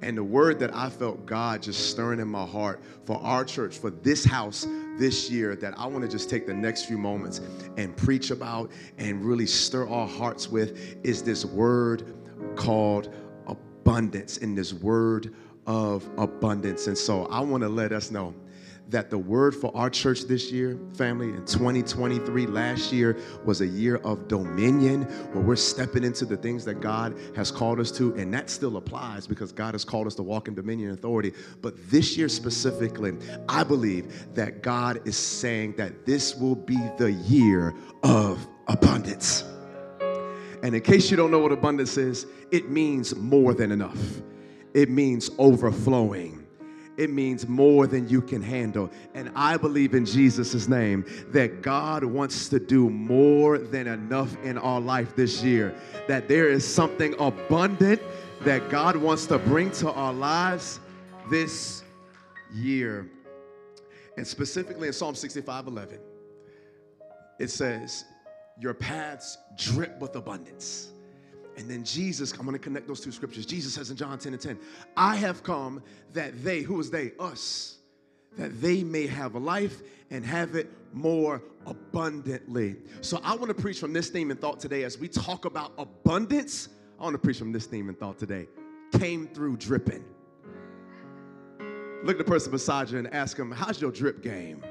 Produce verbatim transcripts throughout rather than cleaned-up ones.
And the word that I felt God just stirring in my heart for our church, for this house this year, that I want to just take the next few moments and preach about and really stir our hearts with, is this word called abundance, in this word of abundance. And so I want to let us know that the word for our church this year, family, in twenty twenty-three, last year was a year of dominion, where we're stepping into the things that God has called us to, and that still applies because God has called us to walk in dominion and authority. But this year specifically, I believe that God is saying that this will be the year of abundance. And in case you don't know what abundance is, it means more than enough. It means overflowing. It means more than you can handle. And I believe in Jesus' name that God wants to do more than enough in our life this year. That there is something abundant that God wants to bring to our lives this year. And specifically in Psalm sixty-five eleven, it says, your paths drip with abundance. And then Jesus, I'm going to connect those two scriptures. Jesus says in John ten and ten, I have come that they, who is they? Us, that they may have a life and have it more abundantly. So I want to preach from this theme and thought today as we talk about abundance. I want to preach from this theme and thought today. Came through dripping. Look at the person beside you and ask them, how's your drip game?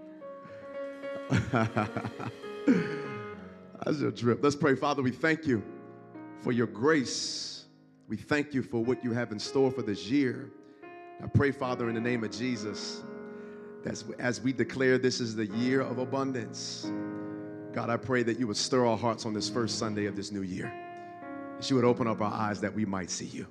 How's your drip? Let's pray. Father, we thank you for your grace. We thank you for what you have in store for this year. I pray, Father, in the name of Jesus, that as we declare this is the year of abundance, God, I pray that you would stir our hearts on this first Sunday of this new year, that you would open up our eyes that we might see you.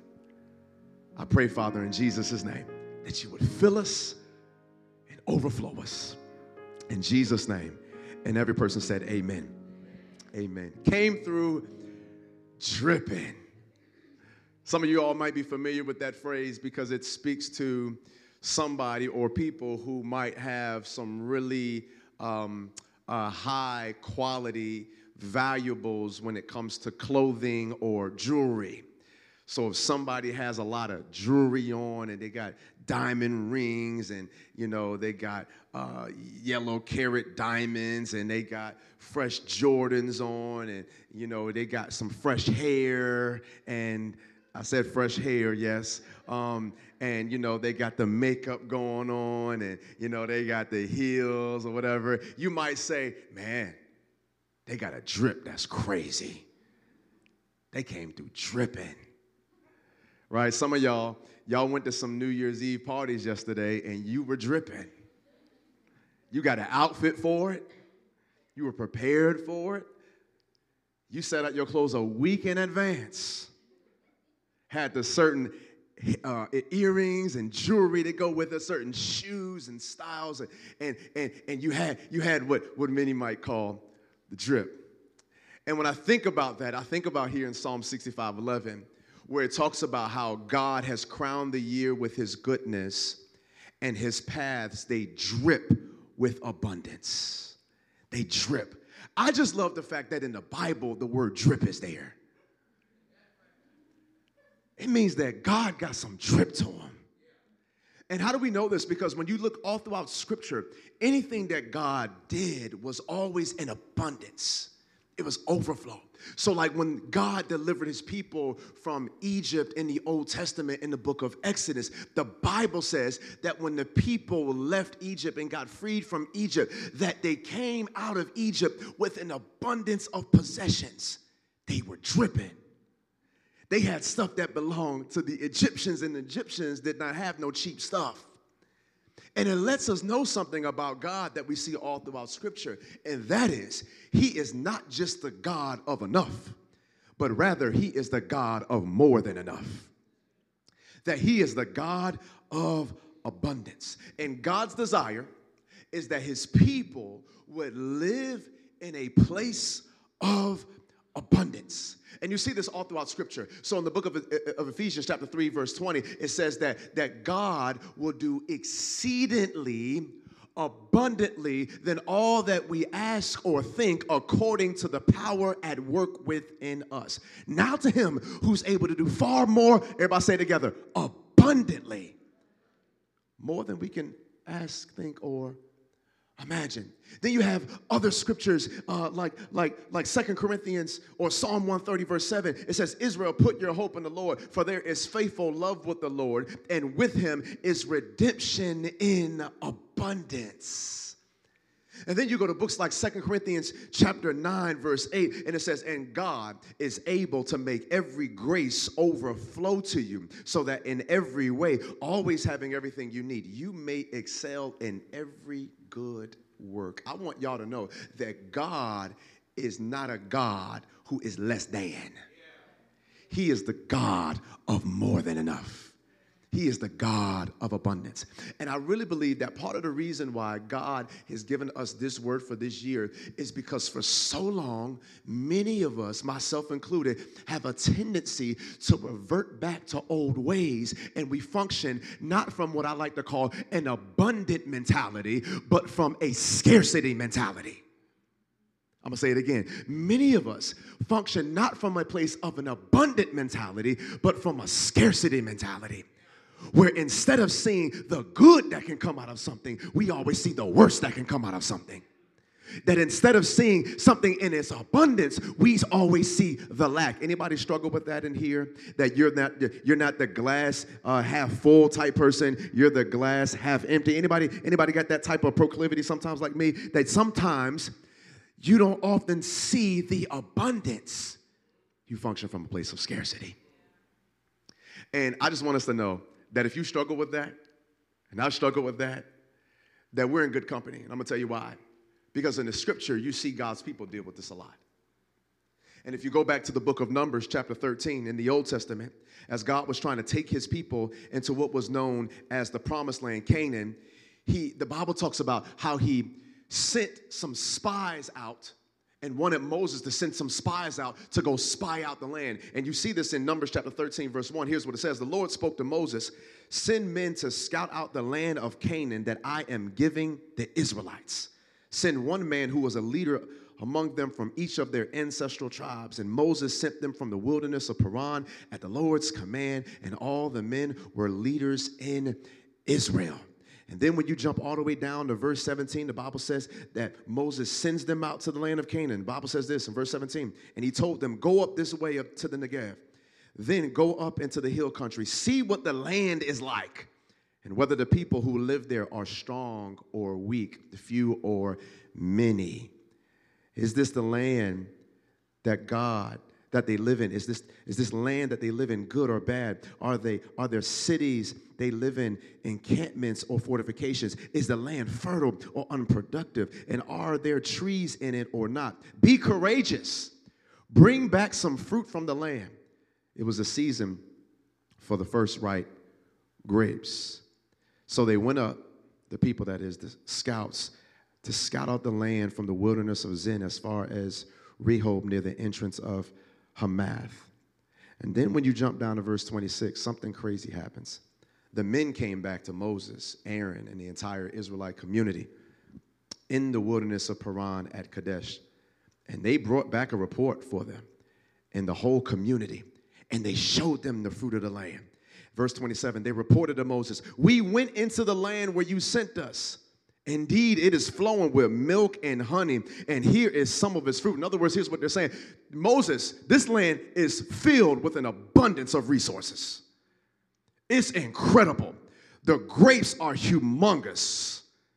I pray, Father, in Jesus' name, that you would fill us and overflow us. In Jesus' name. And every person said, amen. Amen. Came through dripping. Some of you all might be familiar with that phrase because it speaks to somebody or people who might have some really um, uh, high quality valuables when it comes to clothing or jewelry. So if somebody has a lot of jewelry on and they got diamond rings and, you know, they got uh, yellow carat diamonds and they got fresh Jordans on and, you know, they got some fresh hair and I said fresh hair, yes. Um, and, you know, they got the makeup going on and, you know, they got the heels or whatever. You might say, man, they got a drip that's crazy. They came through dripping. Right? Some of y'all, y'all went to some New Year's Eve parties yesterday and you were dripping. You got an outfit for it. You were prepared for it. You set out your clothes a week in advance. Had the certain uh, earrings and jewelry to go with it, certain shoes and styles, and and and, and you had you had what, what many might call the drip. And when I think about that, I think about here in Psalm sixty-five eleven, where it talks about how God has crowned the year with his goodness and his paths, they drip with abundance. They drip. I just love the fact that in the Bible, the word drip is there. It means that God got some drip to him. And how do we know this? Because when you look all throughout Scripture, anything that God did was always in abundance. It was overflow. So like when God delivered his people from Egypt in the Old Testament in the book of Exodus, the Bible says that when the people left Egypt and got freed from Egypt, that they came out of Egypt with an abundance of possessions. They were dripping. They had stuff that belonged to the Egyptians, and the Egyptians did not have no cheap stuff. And it lets us know something about God that we see all throughout Scripture, and that is, he is not just the God of enough, but rather he is the God of more than enough. That he is the God of abundance. And God's desire is that his people would live in a place of abundance. And you see this all throughout Scripture. So in the book of, of Ephesians chapter three, verse twenty, it says that, that God will do exceedingly abundantly than all that we ask or think according to the power at work within us. Now to him who's able to do far more, everybody say it together, abundantly abundantly, more than we can ask, think, or imagine. Then you have other scriptures uh, like like like Second Corinthians or Psalm one thirty verse seven. It says, Israel, put your hope in the Lord, for there is faithful love with the Lord, and with him is redemption in abundance. And then you go to books like Second Corinthians chapter nine, verse eight, and it says, and God is able to make every grace overflow to you, so that in every way, always having everything you need, you may excel in every good work. I want y'all to know that God is not a God who is less than. He is the God of more than enough. He is the God of abundance. And I really believe that part of the reason why God has given us this word for this year is because for so long, many of us, myself included, have a tendency to revert back to old ways, and we function not from what I like to call an abundant mentality, but from a scarcity mentality. I'm going to say it again. Many of us function not from a place of an abundant mentality, but from a scarcity mentality, where instead of seeing the good that can come out of something, we always see the worst that can come out of something. That instead of seeing something in its abundance, we always see the lack. Anybody struggle with that in here? That you're not you're not the glass uh, half full type person. You're the glass half empty. Anybody anybody got that type of proclivity sometimes like me? That sometimes you don't often see the abundance. You function from a place of scarcity. And I just want us to know that if you struggle with that, and I struggle with that, that we're in good company. And I'm going to tell you why. Because in the scripture, you see God's people deal with this a lot. And if you go back to the book of Numbers, chapter thirteen, in the Old Testament, as God was trying to take his people into what was known as the promised land, Canaan, he, the Bible talks about how he sent some spies out and wanted Moses to send some spies out to go spy out the land. And you see this in Numbers chapter thirteen, verse one. Here's what it says. The Lord spoke to Moses, send men to scout out the land of Canaan that I am giving the Israelites. Send one man who was a leader among them from each of their ancestral tribes. And Moses sent them from the wilderness of Paran at the Lord's command, and all the men were leaders in Israel. And then when you jump all the way down to verse seventeen, the Bible says that Moses sends them out to the land of Canaan. The Bible says this in verse seventeen, and he told them, go up this way up to the Negev, then go up into the hill country, see what the land is like, and whether the people who live there are strong or weak, few or many. Is this the land that God that they live in? Is this, is this land that they live in good or bad? Are they are there cities they live in, encampments or fortifications? Is the land fertile or unproductive? And are there trees in it or not? Be courageous. Bring back some fruit from the land. It was a season for the first ripe grapes. So they went up, the people that is, the scouts, to scout out the land from the wilderness of Zin as far as Rehob near the entrance of Hamath. And then when you jump down to verse twenty-six, something crazy happens. The men came back to Moses, Aaron, and the entire Israelite community in the wilderness of Paran at Kadesh. And they brought back a report for them and the whole community. And they showed them the fruit of the land. Verse twenty-seven, they reported to Moses, we went into the land where you sent us. Indeed, it is flowing with milk and honey, and here is some of its fruit. In other words, here's what they're saying. Moses, this land is filled with an abundance of resources. It's incredible. The grapes are humongous.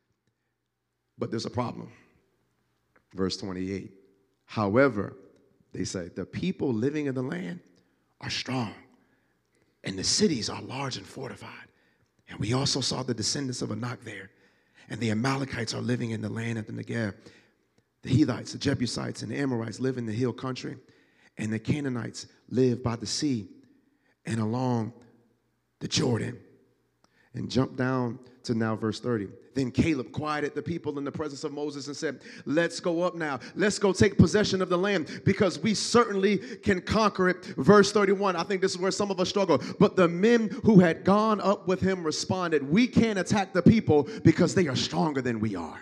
But there's a problem. Verse twenty-eight. However, they say, the people living in the land are strong, and the cities are large and fortified. And we also saw the descendants of Anak there. And the Amalekites are living in the land of the Negev. The Hittites, the Jebusites, and the Amorites live in the hill country. And the Canaanites live by the sea and along the Jordan. And jump down to now verse thirty. Then Caleb quieted the people in the presence of Moses and said, let's go up now. Let's go take possession of the land because we certainly can conquer it. Verse thirty-one, I think this is where some of us struggle. But the men who had gone up with him responded, we can't attack the people because they are stronger than we are.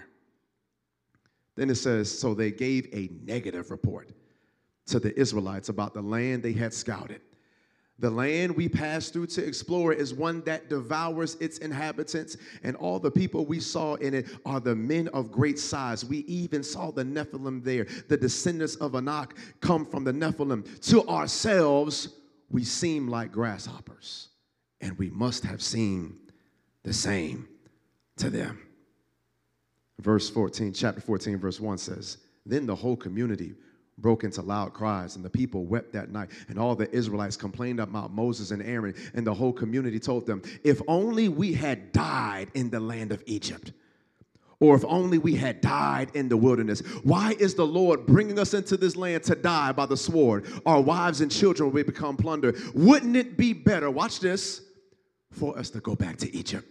Then it says, so they gave a negative report to the Israelites about the land they had scouted. The land we passed through to explore is one that devours its inhabitants, and all the people we saw in it are the men of great size. We even saw the Nephilim there. The descendants of Anak come from the Nephilim. To ourselves, we seem like grasshoppers, and we must have seemed the same to them. Verse fourteen, chapter fourteen, verse one says, then the whole community broke into loud cries, and the people wept that night. And all the Israelites complained about Moses and Aaron, and the whole community told them, if only we had died in the land of Egypt, or if only we had died in the wilderness. Why is the Lord bringing us into this land to die by the sword? Our wives and children will become plunder. Wouldn't it be better, watch this, for us to go back to Egypt?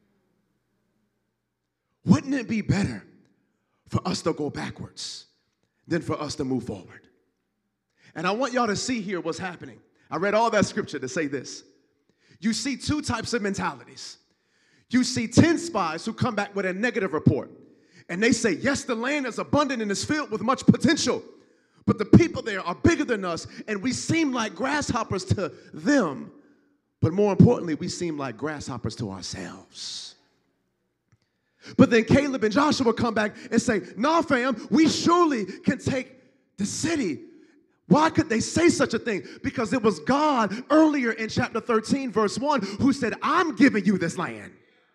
Wouldn't it be better for us to go backwards than for us to move forward? And I want y'all to see here what's happening. I read all that scripture to say this. You see two types of mentalities. You see ten spies who come back with a negative report. And they say, yes, the land is abundant and is filled with much potential, but the people there are bigger than us, and we seem like grasshoppers to them. But more importantly, we seem like grasshoppers to ourselves. But then Caleb and Joshua come back and say, nah, fam, we surely can take the city. Why could they say such a thing? Because it was God earlier in chapter thirteen, verse one, who said, I'm giving you this land.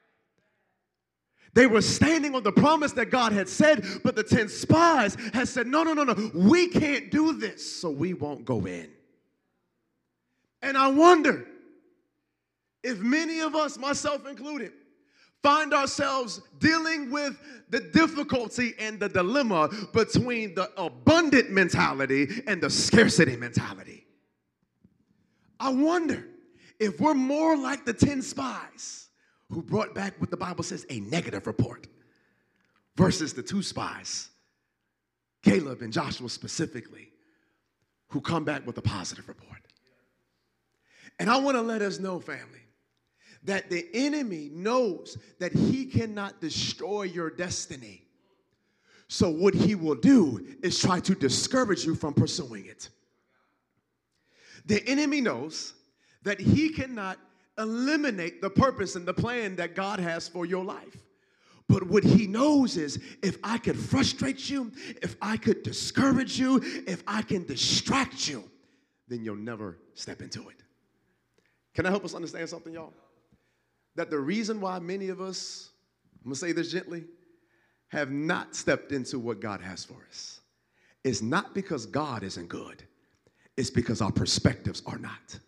They were standing on the promise that God had said, but the ten spies had said, no, no, no, no, we can't do this, so we won't go in. And I wonder if many of us, myself included, find ourselves dealing with the difficulty and the dilemma between the abundant mentality and the scarcity mentality. I wonder if we're more like the ten spies who brought back what the Bible says a negative report versus the two spies, Caleb and Joshua specifically, who come back with a positive report. And I want to let us know, family, that the enemy knows that he cannot destroy your destiny. So what he will do is try to discourage you from pursuing it. The enemy knows that he cannot eliminate the purpose and the plan that God has for your life. But what he knows is, if I could frustrate you, if I could discourage you, if I can distract you, then you'll never step into it. Can I help us understand something, y'all? That the reason why many of us, I'm going to say this gently, have not stepped into what God has for us is not because God isn't good. It's because our perspectives are not.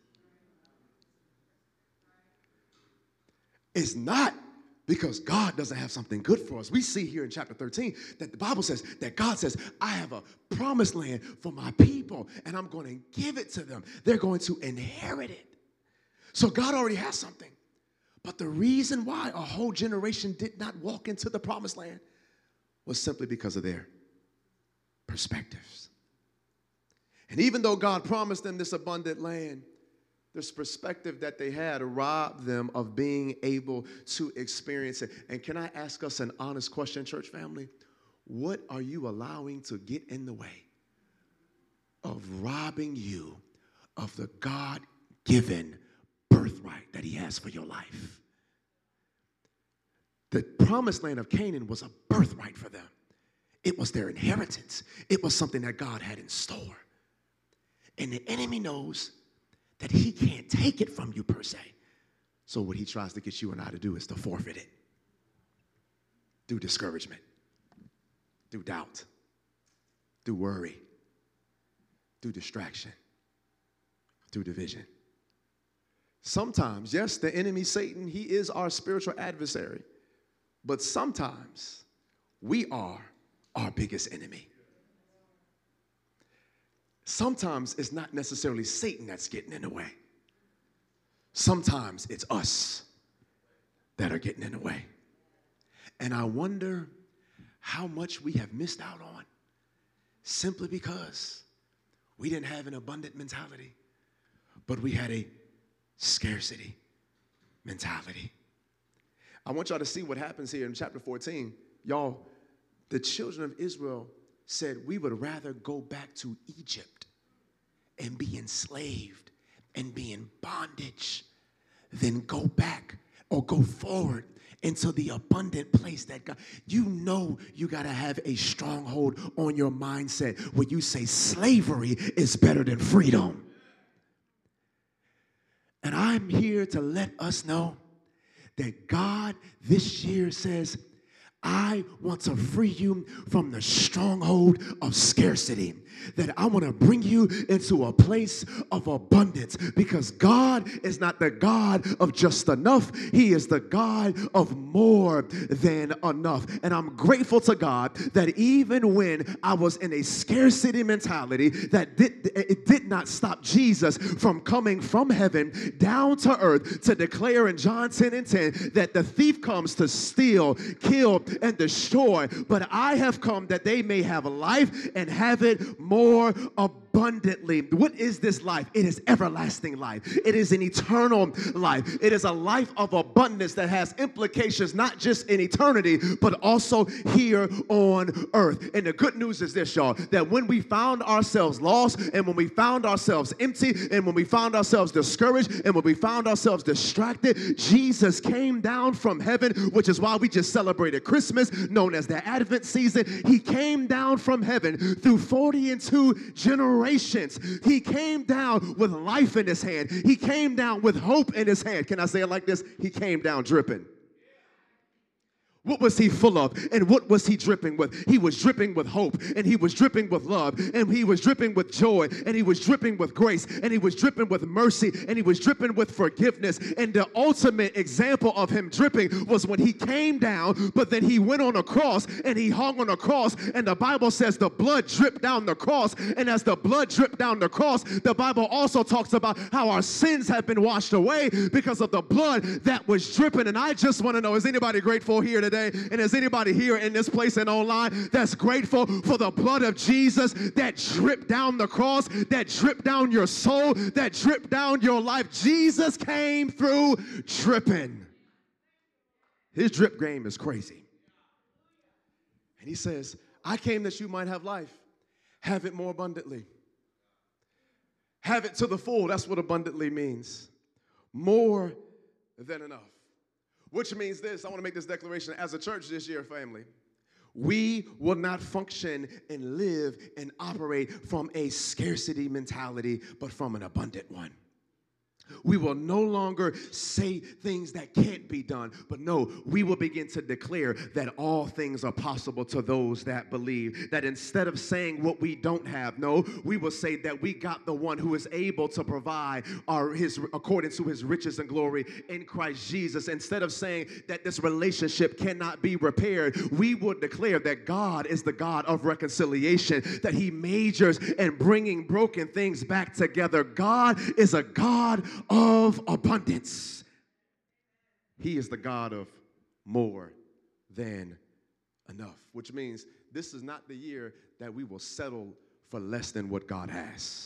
It's not because God doesn't have something good for us. We see here in chapter thirteen that the Bible says that God says, I have a promised land for my people, and I'm going to give it to them. They're going to inherit it. So God already has something. But the reason why a whole generation did not walk into the promised land was simply because of their perspectives. And even though God promised them this abundant land, this perspective that they had robbed them of being able to experience it. And can I ask us an honest question, church family? What are you allowing to get in the way of robbing you of the God-given birthright that he has for your life? The promised land of Canaan was a birthright for them. It was their inheritance. It was something that God had in store. And the enemy knows that he can't take it from you per se. So what he tries to get you and I to do is to forfeit it through discouragement, through doubt, through worry, through distraction, through division. Sometimes, yes, the enemy, Satan, he is our spiritual adversary. But sometimes we are our biggest enemy. Sometimes it's not necessarily Satan that's getting in the way. Sometimes it's us that are getting in the way. And I wonder how much we have missed out on simply because we didn't have an abundant mentality, but we had a scarcity mentality. I want y'all to see what happens here in chapter fourteen. Y'all, the children of Israel said, we would rather go back to Egypt and be enslaved and be in bondage, then go back or go forward into the abundant place that God, you know you got to have a stronghold on your mindset where you say slavery is better than freedom. And I'm here to let us know that God this year says, I want to free you from the stronghold of scarcity. That I want to bring you into a place of abundance, because God is not the God of just enough. He is the God of more than enough. And I'm grateful to God that even when I was in a scarcity mentality, that did, it did not stop Jesus from coming from heaven down to earth to declare in John ten and ten that the thief comes to steal, kill, and destroy, but I have come that they may have life and have it more abundantly. What is this life? It is everlasting life. It is an eternal life. It is a life of abundance that has implications not just in eternity, but also here on earth. And the good news is this, y'all, that when we found ourselves lost, and when we found ourselves empty, and when we found ourselves discouraged, and when we found ourselves distracted, Jesus came down from heaven, which is why we just celebrated Christmas, known as the Advent season. He came down from heaven through forty and two generations. He came down with life in his hand. He came down with hope in his hand. Can I say it like this? He came down dripping. What was he full of? And what was he dripping with? He was dripping with hope, and he was dripping with love, and he was dripping with joy, and he was dripping with grace, and he was dripping with mercy, and he was dripping with forgiveness. And the ultimate example of him dripping was when he came down, but then he went on a cross, and he hung on a cross, and the Bible says the blood dripped down the cross. And as the blood dripped down the cross, the Bible also talks about how our sins have been washed away because of the blood that was dripping. And I just want to know, is anybody grateful here today? And is anybody here in this place and online that's grateful for the blood of Jesus that dripped down the cross, that dripped down your soul, that dripped down your life? Jesus came through dripping. His drip game is crazy. And he says, I came that you might have life, have it more abundantly. Have it to the full. That's what abundantly means. More than enough. Which means this, I want to make this declaration as a church this year, family. We will not function and live and operate from a scarcity mentality, but from an abundant one. We will no longer say things that can't be done, but no, we will begin to declare that all things are possible to those that believe. That instead of saying what we don't have, no, we will say that we got the one who is able to provide our his according to his riches and glory in Christ Jesus. Instead of saying that this relationship cannot be repaired, we will declare that God is the God of reconciliation, that he majors in bringing broken things back together. God is a God of abundance. He is the God of more than enough, which means this is not the year that we will settle for less than what God has.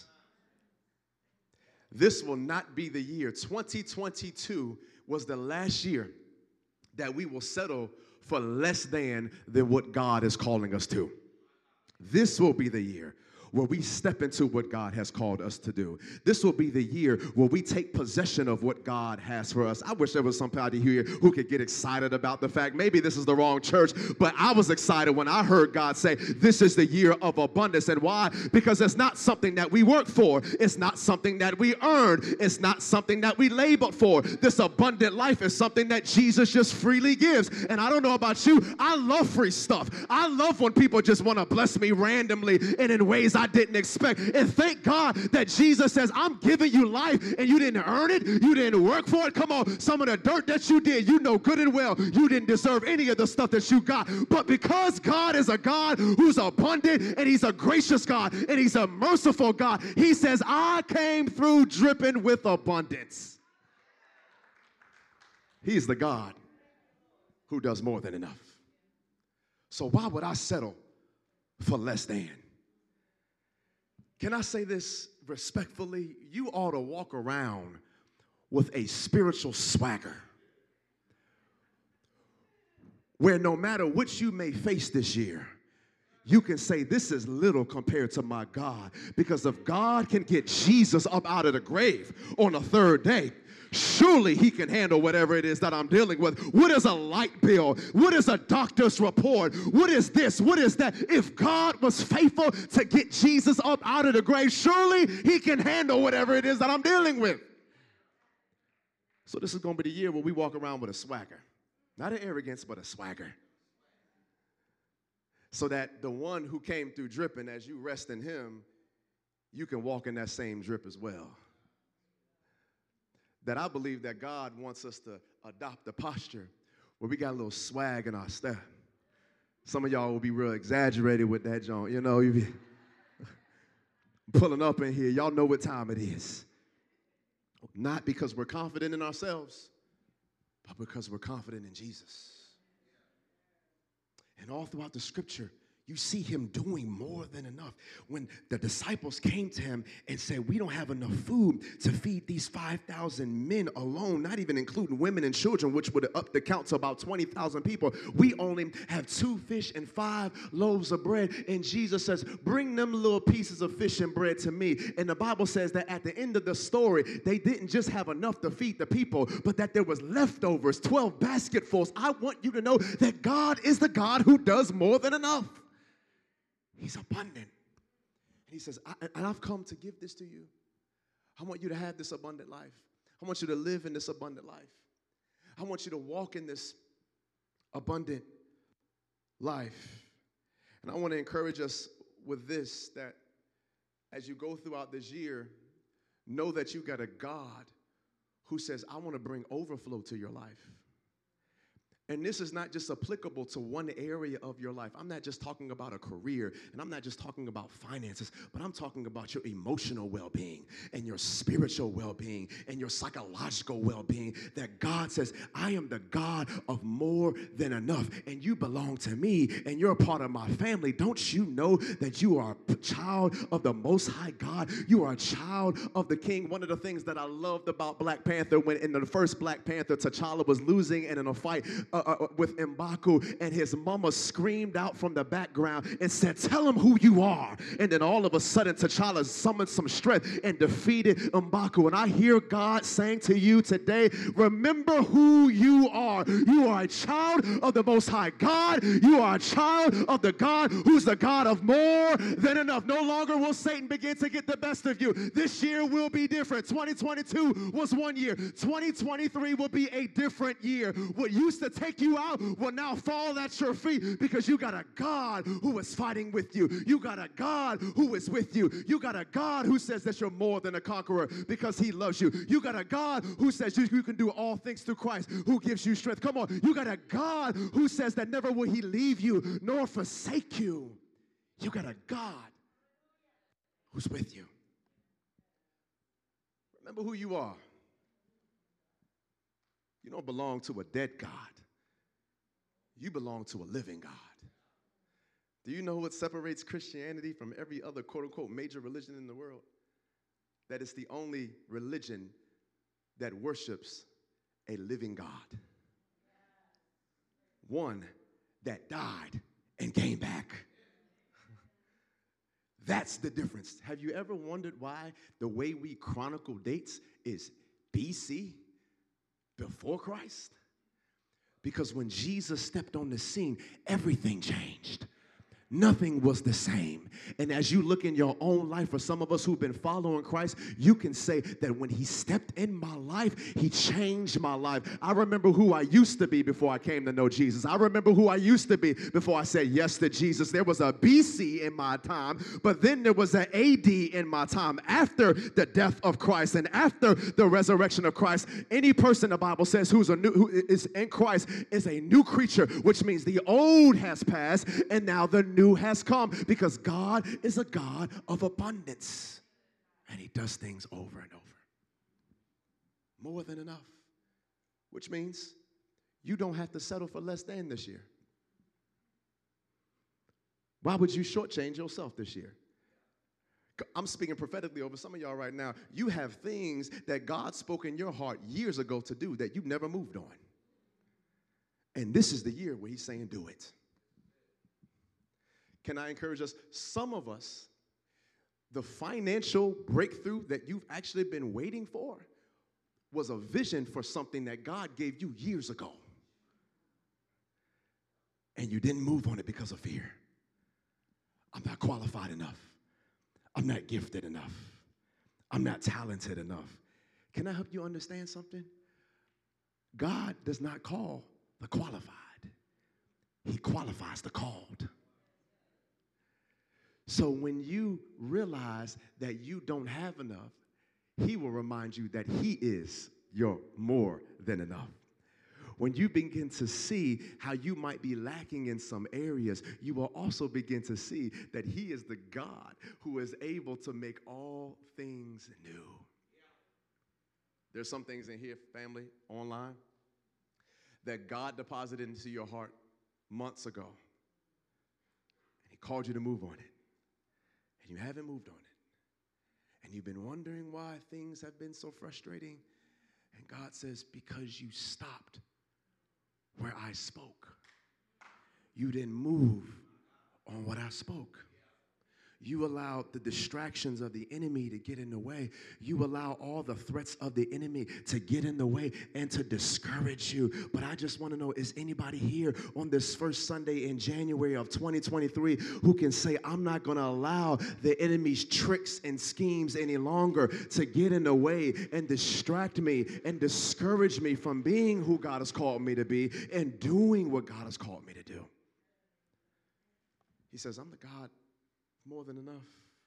This will not be the year. twenty twenty-two was the last year that we will settle for less than than what God is calling us to. This will be the year where we step into what God has called us to do. This will be the year where we take possession of what God has for us. I wish there was somebody here who could get excited about the fact, maybe this is the wrong church, but I was excited when I heard God say, this is the year of abundance. And why? Because it's not something that we work for. It's not something that we earn. It's not something that we labored for. This abundant life is something that Jesus just freely gives. And I don't know about you, I love free stuff. I love when people just want to bless me randomly and in ways I didn't expect. And thank God that Jesus says, I'm giving you life and you didn't earn it. You didn't work for it. Come on, some of the dirt that you did, you know good and well you didn't deserve any of the stuff that you got. But because God is a God who's abundant and he's a gracious God and he's a merciful God, he says, I came through dripping with abundance. He's the God who does more than enough. So why would I settle for less than? Can I say this respectfully? You ought to walk around with a spiritual swagger where no matter what you may face this year, you can say this is little compared to my God. Because if God can get Jesus up out of the grave on the third day, surely he can handle whatever it is that I'm dealing with. What is a light bill? What is a doctor's report? What is this? What is that? If God was faithful to get Jesus up out of the grave, surely he can handle whatever it is that I'm dealing with. So this is going to be the year where we walk around with a swagger. Not an arrogance, but a swagger. So that the one who came through dripping, as you rest in him, you can walk in that same drip as well. That I believe that God wants us to adopt a posture where we got a little swag in our step. Some of y'all will be real exaggerated with that, John. You know, you be pulling up in here. Y'all know what time it is. Not because we're confident in ourselves, but because we're confident in Jesus. And all throughout the scripture, you see him doing more than enough. When the disciples came to him and said, we don't have enough food to feed these five thousand men alone, not even including women and children, which would up the count to about twenty thousand people. We only have two fish and five loaves of bread. And Jesus says, bring them little pieces of fish and bread to me. And the Bible says that at the end of the story, they didn't just have enough to feed the people, but that there was leftovers, twelve basketfuls. I want you to know that God is the God who does more than enough. He's abundant. And he says, I, and I've come to give this to you. I want you to have this abundant life. I want you to live in this abundant life. I want you to walk in this abundant life. And I want to encourage us with this, that as you go throughout this year, know that you got a God who says, I want to bring overflow to your life. And this is not just applicable to one area of your life. I'm not just talking about a career, and I'm not just talking about finances, but I'm talking about your emotional well-being and your spiritual well-being and your psychological well-being, that God says, I am the God of more than enough, and you belong to me, and you're a part of my family. Don't you know that you are a child of the Most High God? You are a child of the King. One of the things that I loved about Black Panther, when in the first Black Panther, T'Challa was losing and in a fight, Uh, uh, with M'Baku, and his mama screamed out from the background and said, tell him who you are. And then all of a sudden, T'Challa summoned some strength and defeated M'Baku. And I hear God saying to you today, remember who you are. You are a child of the Most High God. You are a child of the God who's the God of more than enough. No longer will Satan begin to get the best of you. This year will be different. twenty twenty-two was one year. twenty twenty-three will be a different year. What used to take you out will now fall at your feet, because you got a God who is fighting with you. You got a God who is with you. You got a God who says that you're more than a conqueror because he loves you. You got a God who says you, you can do all things through Christ who gives you strength. Come on. You got a God who says that never will he leave you nor forsake you. You got a God who's with you. Remember who you are. You don't belong to a dead God. You belong to a living God. Do you know what separates Christianity from every other quote-unquote major religion in the world? That it's the only religion that worships a living God. One that died and came back. That's the difference. Have you ever wondered why the way we chronicle dates is B C, before Christ? Because when Jesus stepped on the scene, everything changed. Nothing was the same. And as you look in your own life, for some of us who've been following Christ, you can say that when he stepped in my life, he changed my life. I remember who I used to be before I came to know Jesus. I remember who I used to be before I said yes to Jesus. There was a B C in my time, but then there was an A D in my time. After the death of Christ and after the resurrection of Christ, any person, the Bible says, who's a new, who is in Christ is a new creature, which means the old has passed and now the new has come, because God is a God of abundance, and he does things over and over. More than enough, which means you don't have to settle for less than this year. Why would you shortchange yourself this year? I'm speaking prophetically over some of y'all right now. You have things that God spoke in your heart years ago to do that you've never moved on. And this is the year where he's saying do it. Can I encourage us? Some of us, the financial breakthrough that you've actually been waiting for was a vision for something that God gave you years ago. And you didn't move on it because of fear. I'm not qualified enough. I'm not gifted enough. I'm not talented enough. Can I help you understand something? God does not call the qualified. He qualifies the called. So when you realize that you don't have enough, he will remind you that he is your more than enough. When you begin to see how you might be lacking in some areas, you will also begin to see that he is the God who is able to make all things new. There's some things in here, family, online, that God deposited into your heart months ago. And he called you to move on it. And you haven't moved on it. And you've been wondering why things have been so frustrating. And God says, because you stopped where I spoke. You didn't move on what I spoke. You allowed the distractions of the enemy to get in the way. You allow all the threats of the enemy to get in the way and to discourage you. But I just want to know, is anybody here on this first Sunday in January of twenty twenty-three who can say, I'm not going to allow the enemy's tricks and schemes any longer to get in the way and distract me and discourage me from being who God has called me to be and doing what God has called me to do? He says, I'm the God more than enough.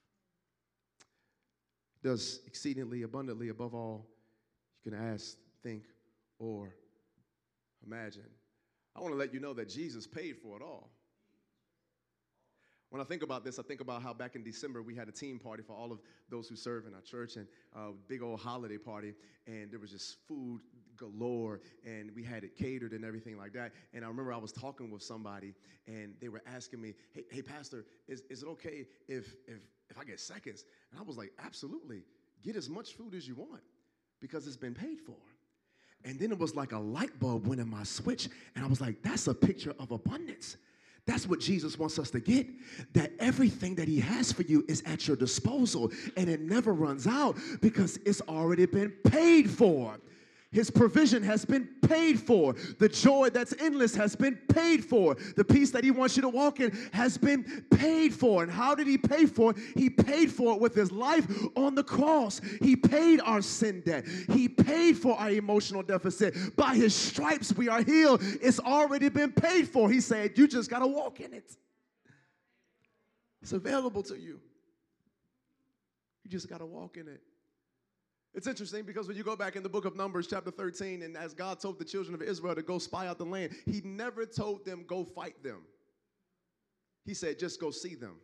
Does exceedingly abundantly above all you can ask, think, or imagine. I want to let you know that Jesus paid for it all. When I think about this, I think about how back in December we had a team party for all of those who serve in our church, and a big old holiday party, and there was just food galore, and we had it catered and everything like that. And I remember I was talking with somebody, and they were asking me, hey, hey Pastor, is, is it okay if, if, if I get seconds? And I was like, absolutely. Get as much food as you want because it's been paid for. And then it was like a light bulb went in my switch, and I was like, that's a picture of abundance. That's what Jesus wants us to get, that everything that he has for you is at your disposal, and it never runs out because it's already been paid for. His provision has been paid for. The joy that's endless has been paid for. The peace that he wants you to walk in has been paid for. And how did he pay for it? He paid for it with his life on the cross. He paid our sin debt. He paid for our emotional deficit. By his stripes we are healed. It's already been paid for. He said, you just got to walk in it. It's available to you. You just got to walk in it. It's interesting because when you go back in the book of Numbers chapter thirteen, and as God told the children of Israel to go spy out the land, he never told them go fight them. He said just go see them.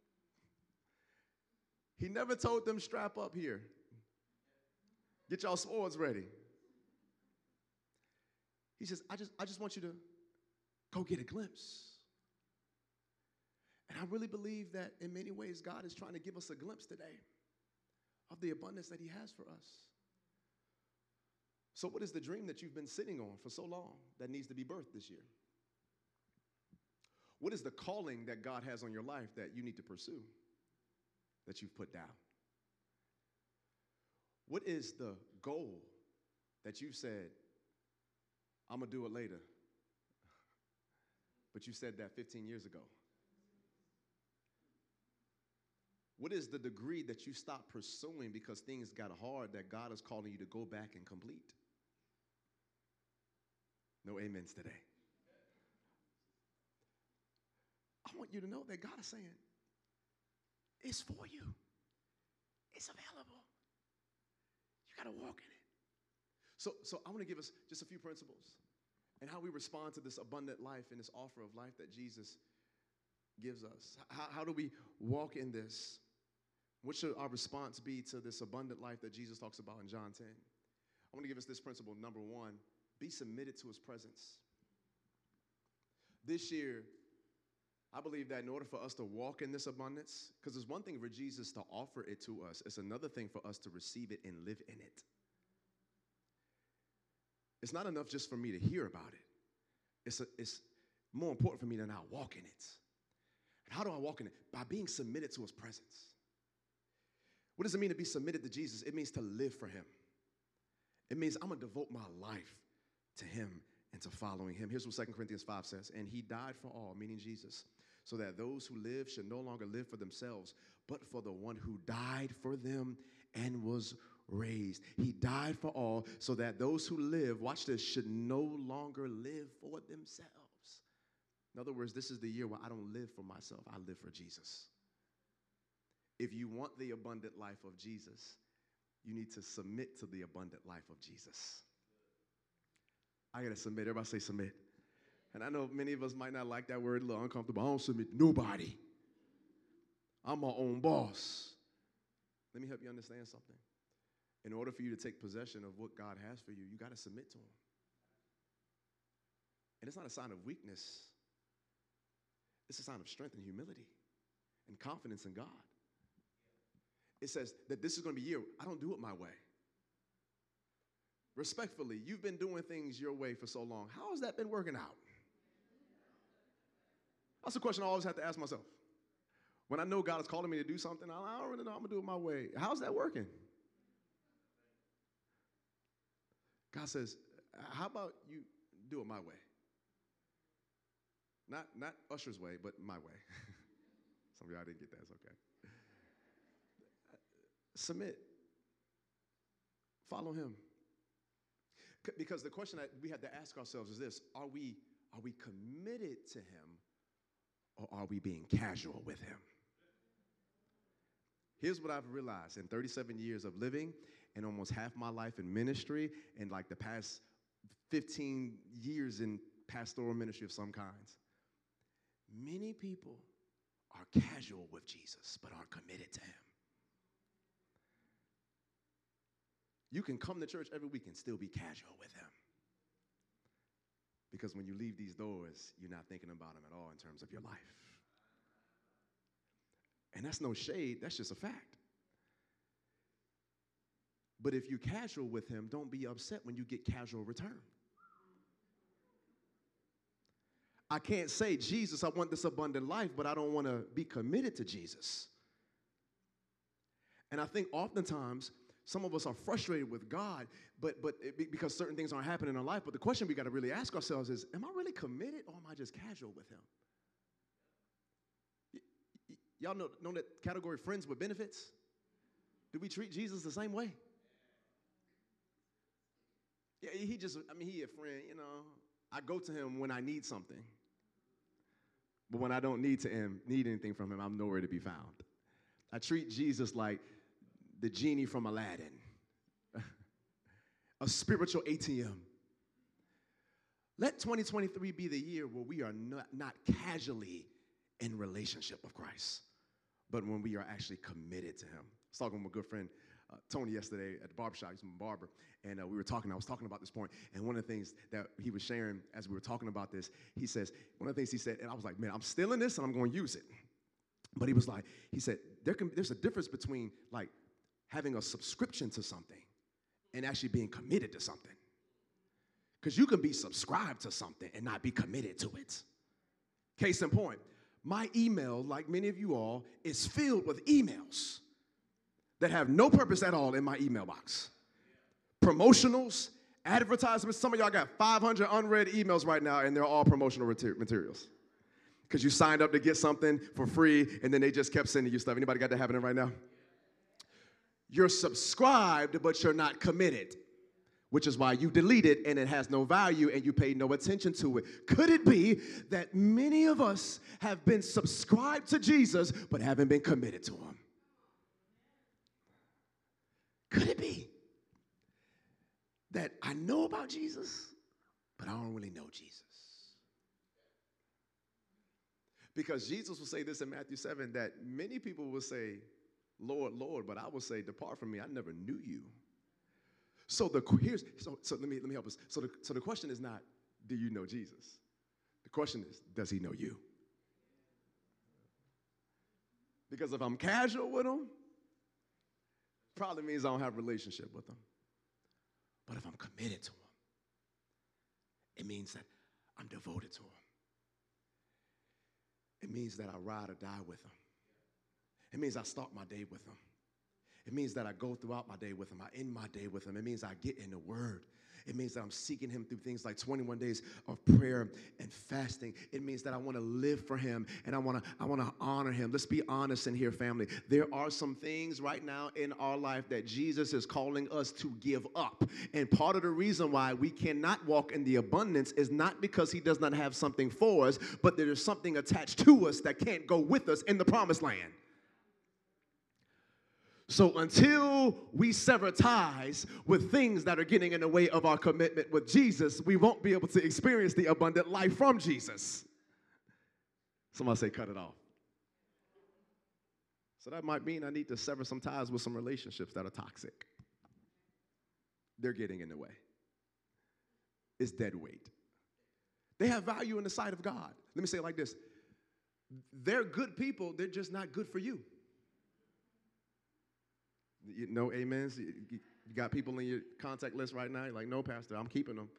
He never told them strap up here. Get y'all swords ready. He says, I just, I just want you to go get a glimpse. And I really believe that in many ways God is trying to give us a glimpse today of the abundance that he has for us. So what is the dream that you've been sitting on for so long that needs to be birthed this year? What is the calling that God has on your life that you need to pursue, that you've put down? What is the goal that you've said, I'm going to do it later, but you said that fifteen years ago? What is the degree that you stopped pursuing because things got hard that God is calling you to go back and complete? No amens today. I want you to know that God is saying, it's for you. It's available. You got to walk in it. So, so I want to give us just a few principles and how we respond to this abundant life and this offer of life that Jesus gives us. How, how do we walk in this? What should our response be to this abundant life that Jesus talks about in John ten? I want to give us this principle. Number one, be submitted to his presence. This year, I believe that in order for us to walk in this abundance, because it's one thing for Jesus to offer it to us, it's another thing for us to receive it and live in it. It's not enough just for me to hear about it. It's, a, it's more important for me to now walk in it. And how do I walk in it? By being submitted to his presence. What does it mean to be submitted to Jesus? It means to live for him. It means I'm going to devote my life to him and to following him. Here's what Second Corinthians five says. And he died for all, meaning Jesus, so that those who live should no longer live for themselves, but for the one who died for them and was raised. He died for all so that those who live, watch this, should no longer live for themselves. In other words, this is the year where I don't live for myself. I live for Jesus. If you want the abundant life of Jesus, you need to submit to the abundant life of Jesus. I got to submit. Everybody say submit. And I know many of us might not like that word, a little uncomfortable. I don't submit to nobody. I'm my own boss. Let me help you understand something. In order for you to take possession of what God has for you, you got to submit to him. And it's not a sign of weakness. It's a sign of strength and humility and confidence in God. It says that this is going to be a year. I don't do it my way. Respectfully, you've been doing things your way for so long. How has that been working out? That's a question I always have to ask myself. When I know God is calling me to do something, I don't really know I'm going to do it my way. How's that working? God says, how about you do it my way? Not, not Usher's way, but my way. Some of y'all didn't get that. It's okay. Submit. Follow him. C- because the question that we have to ask ourselves is this: Are we, are we committed to him, or are we being casual with him? Here's what I've realized in thirty-seven years of living and almost half my life in ministry and like the past fifteen years in pastoral ministry of some kinds. Many people are casual with Jesus but aren't committed to him. You can come to church every week and still be casual with him. Because when you leave these doors, you're not thinking about him at all in terms of your life. And that's no shade, that's just a fact. But if you're casual with him, don't be upset when you get casual return. I can't say, Jesus, I want this abundant life, but I don't want to be committed to Jesus. And I think oftentimes, some of us are frustrated with God, but, but it, because certain things aren't happening in our life. But the question we got to really ask ourselves is, am I really committed or am I just casual with him? Y- y- y'all know, know that category, friends with benefits? Do we treat Jesus the same way? Yeah, he just, I mean, he a friend, you know. I go to him when I need something. But when I don't need to him, need anything from him, I'm nowhere to be found. I treat Jesus like the genie from Aladdin, a spiritual A T M. Let twenty twenty-three be the year where we are not, not casually in relationship with Christ, but when we are actually committed to him. I was talking with my good friend uh, Tony yesterday at the barbershop. He's my barber, and uh, we were talking. I was talking about this point, and one of the things that he was sharing as we were talking about this, he says, one of the things he said, and I was like, man, I'm still in this, and I'm going to use it. But he was like, he said, there can, there's a difference between like having a subscription to something and actually being committed to something. Because you can be subscribed to something and not be committed to it. Case in point, my email, like many of you all, is filled with emails that have no purpose at all in my email box. Promotionals, advertisements. Some of y'all got five hundred unread emails right now, and they're all promotional materials. Because you signed up to get something for free, and then they just kept sending you stuff. Anybody got that happening right now? You're subscribed, but you're not committed, which is why you delete it and it has no value and you pay no attention to it. Could it be that many of us have been subscribed to Jesus but haven't been committed to him? Could it be that I know about Jesus, but I don't really know Jesus? Because Jesus will say this in Matthew seven, that many people will say, Lord, Lord, but I will say, depart from me, I never knew you. So the here's so, so let me let me help us. So the so the question is not, do you know Jesus? The question is, does he know you? Because if I'm casual with him, probably means I don't have a relationship with him. But if I'm committed to him, it means that I'm devoted to him. It means that I ride or die with him. It means I start my day with him. It means that I go throughout my day with him. I end my day with him. It means I get in the word. It means that I'm seeking him through things like twenty-one days of prayer and fasting. It means that I want to live for him and I want to I want to honor him. Let's be honest in here, family. There are some things right now in our life that Jesus is calling us to give up. And part of the reason why we cannot walk in the abundance is not because he does not have something for us, but there is something attached to us that can't go with us in the promised land. So until we sever ties with things that are getting in the way of our commitment with Jesus, we won't be able to experience the abundant life from Jesus. Somebody say, cut it off. So that might mean I need to sever some ties with some relationships that are toxic. They're getting in the way. It's dead weight. They have value in the sight of God. Let me say it like this. They're good people. They're just not good for you. You know, amens? You got people in your contact list right now? You're like, no, Pastor, I'm keeping them.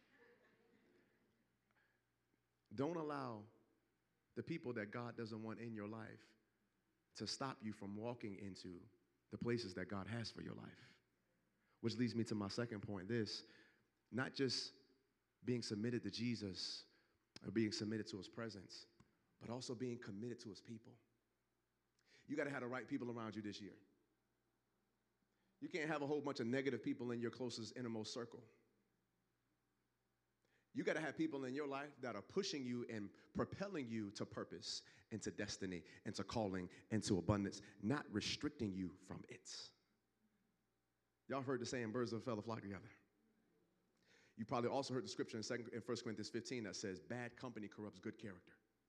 Don't allow the people that God doesn't want in your life to stop you from walking into the places that God has for your life. Which leads me to my second point, this, not just being submitted to Jesus or being submitted to his presence, but also being committed to his people. You got to have the right people around you this year. You can't have a whole bunch of negative people in your closest innermost circle. You got to have people in your life that are pushing you and propelling you to purpose and to destiny and to calling and to abundance, not restricting you from it. Y'all heard the saying, birds of a feather flock together. You probably also heard the scripture in, second, in First Corinthians fifteen that says, bad company corrupts good character.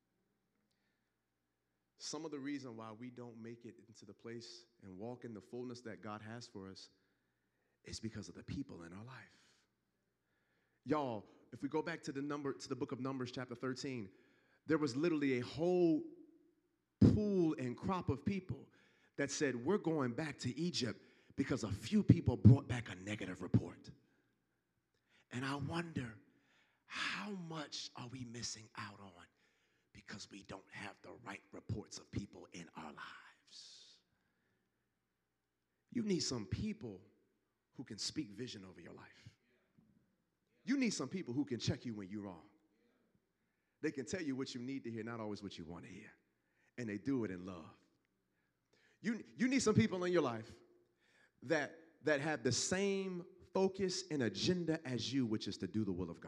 Some of the reason why we don't make it into the place and walk in the fullness that God has for us is because of the people in our life. Y'all, if we go back to the number to the book of Numbers, chapter thirteen, there was literally a whole pool and crop of people that said, we're going back to Egypt because a few people brought back a negative report. And I wonder, how much are we missing out on because we don't have the right reports of people in our lives? You need some people who can speak vision over your life. You need some people who can check you when you're wrong. They can tell you what you need to hear, not always what you want to hear. And they do it in love. You, you need some people in your life that, that have the same focus and agenda as you, which is to do the will of God.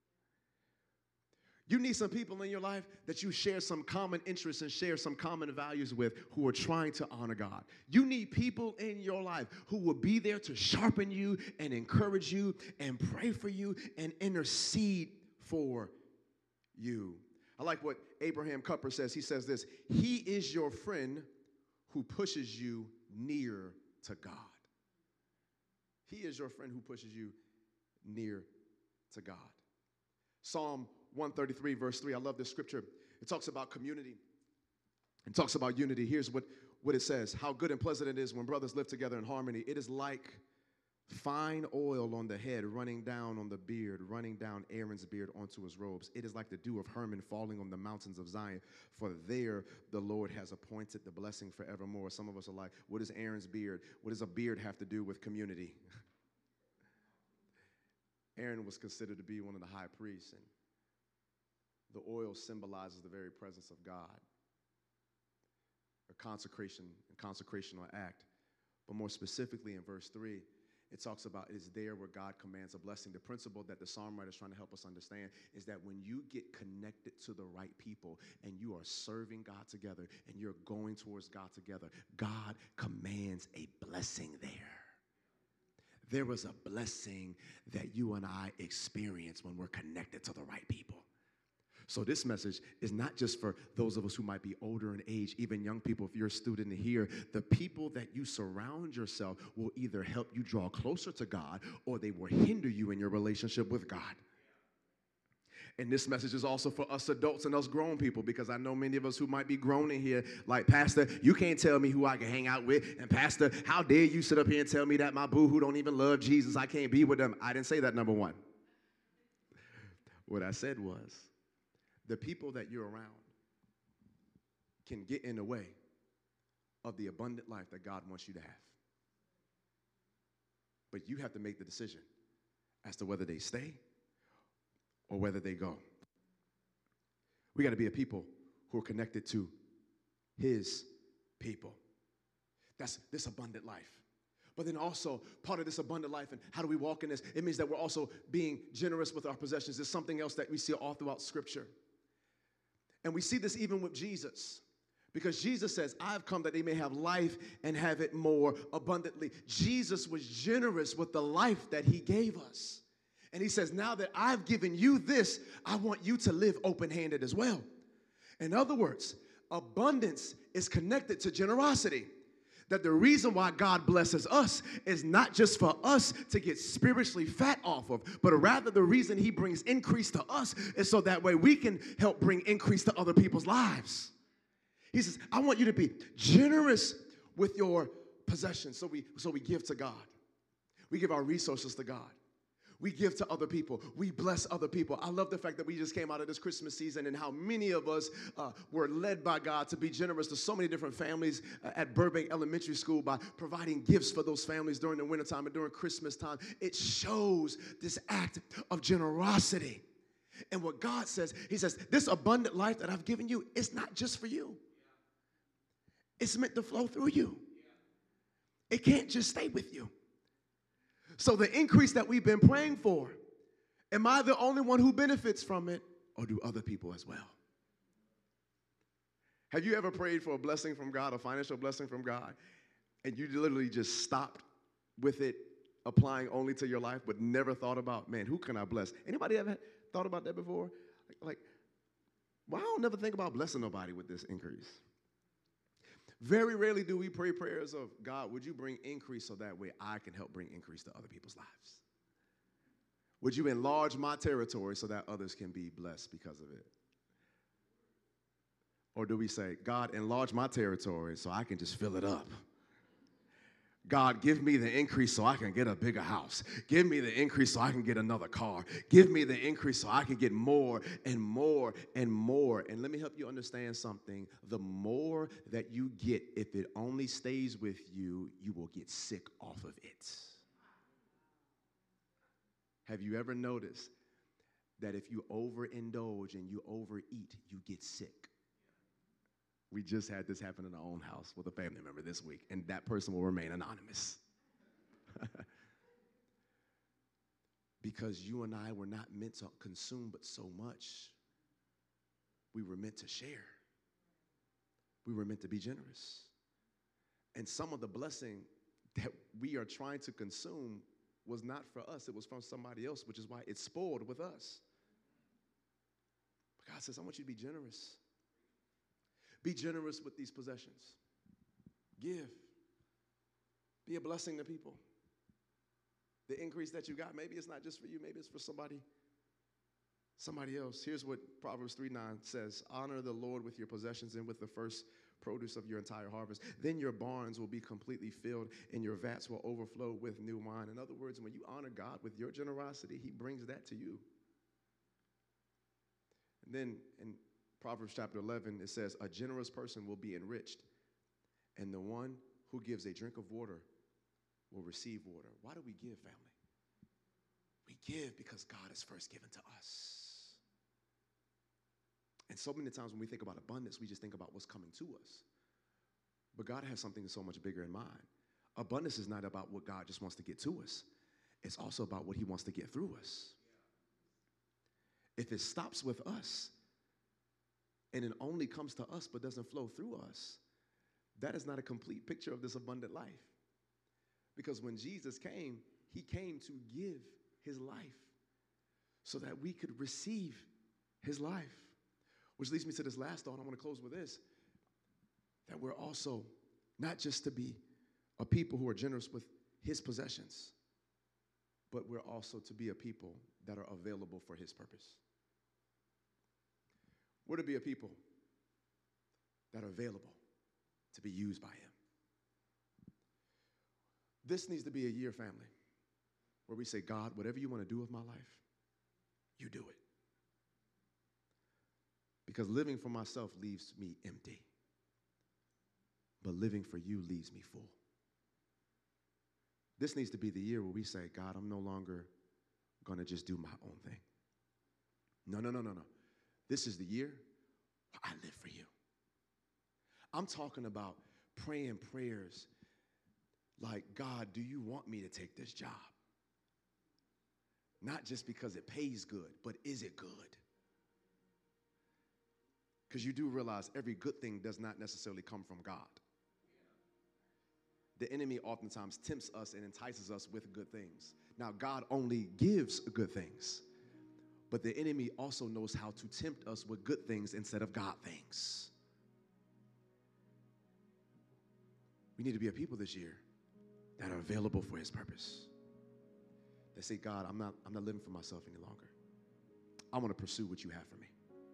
You need some people in your life that you share some common interests and share some common values with who are trying to honor God. You need people in your life who will be there to sharpen you and encourage you and pray for you and intercede for you. I like what Abraham Cupper says. He says this, he is your friend who pushes you near to God. He is your friend who pushes you near to God. Psalm one thirty-three, verse three. I love this scripture. It talks about community. It talks about unity. Here's what, what it says. How good and pleasant it is when brothers live together in harmony. It is like fine oil on the head running down on the beard, running down Aaron's beard onto his robes. It is like the dew of Hermon falling on the mountains of Zion. For there the Lord has appointed the blessing forevermore. Some of us are like, what is Aaron's beard? What does a beard have to do with community? Aaron was considered to be one of the high priests, and the oil symbolizes the very presence of God, a consecration, a consecrational act. But more specifically in verse three, it talks about it is there where God commands a blessing. The principle that the psalm writer is trying to help us understand is that when you get connected to the right people and you are serving God together and you're going towards God together, God commands a blessing there. There is a blessing that you and I experience when we're connected to the right people. So this message is not just for those of us who might be older in age, even young people. If you're a student here, the people that you surround yourself will either help you draw closer to God or they will hinder you in your relationship with God. And this message is also for us adults and us grown people, because I know many of us who might be grown in here, like, Pastor, you can't tell me who I can hang out with. And Pastor, how dare you sit up here and tell me that my boo who don't even love Jesus, I can't be with them. I didn't say that, number one. What I said was, the people that you're around can get in the way of the abundant life that God wants you to have. But you have to make the decision as to whether they stay or whether they go. We got to be a people who are connected to his people. That's this abundant life. But then also, part of this abundant life, and how do we walk in this? It means that we're also being generous with our possessions. It's something else that we see all throughout Scripture. And we see this even with Jesus. Because Jesus says, I've come that they may have life and have it more abundantly. Jesus was generous with the life that he gave us. And he says, now that I've given you this, I want you to live open-handed as well. In other words, abundance is connected to generosity. That the reason why God blesses us is not just for us to get spiritually fat off of, but rather the reason he brings increase to us is so that way we can help bring increase to other people's lives. He says, I want you to be generous with your possessions. So we, so we give to God. We give our resources to God. We give to other people. We bless other people. I love the fact that we just came out of this Christmas season and how many of us uh, were led by God to be generous to so many different families uh, at Burbank Elementary School by providing gifts for those families during the wintertime and during Christmas time. It shows this act of generosity. And what God says, he says, this abundant life that I've given you is not just for you. It's meant to flow through you. It can't just stay with you. So the increase that we've been praying for, am I the only one who benefits from it, or do other people as well? Have you ever prayed for a blessing from God, a financial blessing from God, and you literally just stopped with it applying only to your life, but never thought about, man, who can I bless? Anybody ever thought about that before? Like, like well, I don't never think about blessing nobody with this increase. Very rarely do we pray prayers of, God, would you bring increase so that way I can help bring increase to other people's lives? Would you enlarge my territory so that others can be blessed because of it? Or do we say, God, enlarge my territory so I can just fill it up? God, give me the increase so I can get a bigger house. Give me the increase so I can get another car. Give me the increase so I can get more and more and more. And let me help you understand something. The more that you get, if it only stays with you, you will get sick off of it. Have you ever noticed that if you overindulge and you overeat, you get sick? We just had this happen in our own house with a family member this week, and that person will remain anonymous. Because you and I were not meant to consume but so much. We were meant to share. We were meant to be generous. And some of the blessing that we are trying to consume was not for us. It was from somebody else, which is why it's spoiled with us. But God says, I want you to be generous. Be generous with these possessions. Give. Be a blessing to people. The increase that you got, maybe it's not just for you, maybe it's for somebody, somebody else. Here's what Proverbs three nine says. Honor the Lord with your possessions and with the first produce of your entire harvest. Then your barns will be completely filled and your vats will overflow with new wine. In other words, when you honor God with your generosity, he brings that to you. And then in Proverbs chapter eleven, it says, a generous person will be enriched, and the one who gives a drink of water will receive water. Why do we give, family? We give because God has first given to us. And so many times when we think about abundance, we just think about what's coming to us. But God has something so much bigger in mind. Abundance is not about what God just wants to get to us. It's also about what he wants to get through us. If it stops with us, and it only comes to us but doesn't flow through us, that is not a complete picture of this abundant life. Because when Jesus came, he came to give his life so that we could receive his life. Which leads me to this last thought. I want to close with this, that we're also not just to be a people who are generous with his possessions, but we're also to be a people that are available for his purpose. We're to be a people that are available to be used by him. This needs to be a year, family, where we say, God, whatever you want to do with my life, you do it. Because living for myself leaves me empty. but living for you leaves me full. This needs to be the year where we say, God, I'm no longer going to just do my own thing. No, no, no, no, no. This is the year where I live for you. I'm talking about praying prayers like, God, do you want me to take this job? Not just because it pays good, but is it good? Because you do realize every good thing does not necessarily come from God. The enemy oftentimes tempts us and entices us with good things. Now, God only gives good things, but the enemy also knows how to tempt us with good things instead of God things. We need to be a people this year that are available for his purpose. They say, God, I'm not, I'm not living for myself any longer. I want to pursue what you have for me.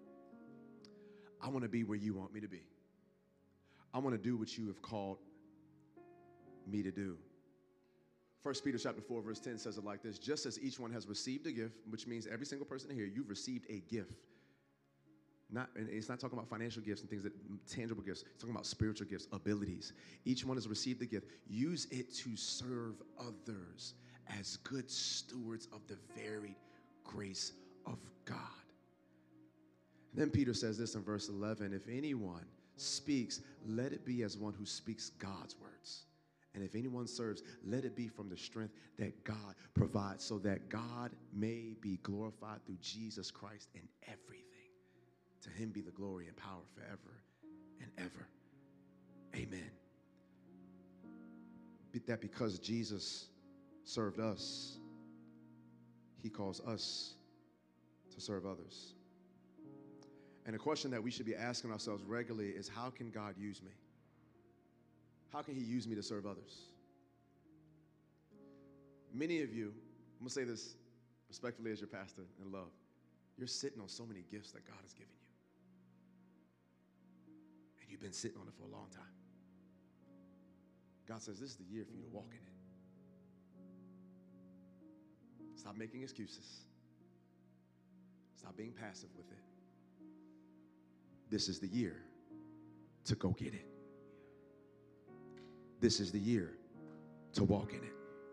I want to be where you want me to be. I want to do what you have called me to do. First Peter chapter four, verse ten says it like this: just as each one has received a gift, which means every single person here, you've received a gift. Not, and it's not talking about financial gifts and things that tangible gifts. It's talking about spiritual gifts, abilities. Each one has received a gift. Use it to serve others as good stewards of the varied grace of God. And then Peter says this in verse eleven: if anyone speaks, let it be as one who speaks God's words. And if anyone serves, let it be from the strength that God provides, so that God may be glorified through Jesus Christ in everything. To him be the glory and power forever and ever. Amen. That because Jesus served us, he calls us to serve others. And a question that we should be asking ourselves regularly is, how can God use me? How can he use me to serve others? Many of you, I'm going to say this respectfully as your pastor in love, you're sitting on so many gifts that God has given you. And you've been sitting on it for a long time. God says this is the year for you to walk in it. Stop making excuses. Stop being passive with it. This is the year to go get it. This is the year to walk in it.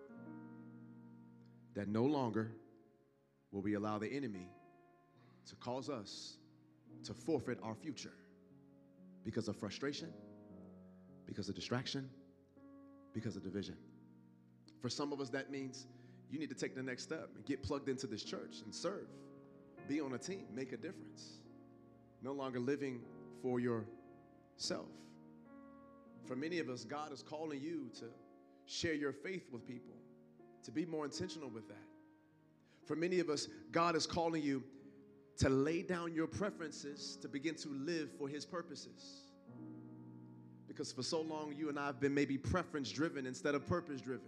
That no longer will we allow the enemy to cause us to forfeit our future because of frustration, because of distraction, because of division. For some of us, that means you need to take the next step and get plugged into this church and serve. Be on a team, make a difference. No longer living for yourself. For many of us, God is calling you to share your faith with people, to be more intentional with that. For many of us, God is calling you to lay down your preferences to begin to live for his purposes. Because for so long, you and I have been maybe preference-driven instead of purpose-driven.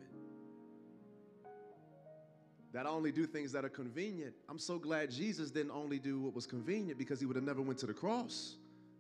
That I only do things that are convenient. I'm so glad Jesus didn't only do what was convenient, because he would have never went to the cross.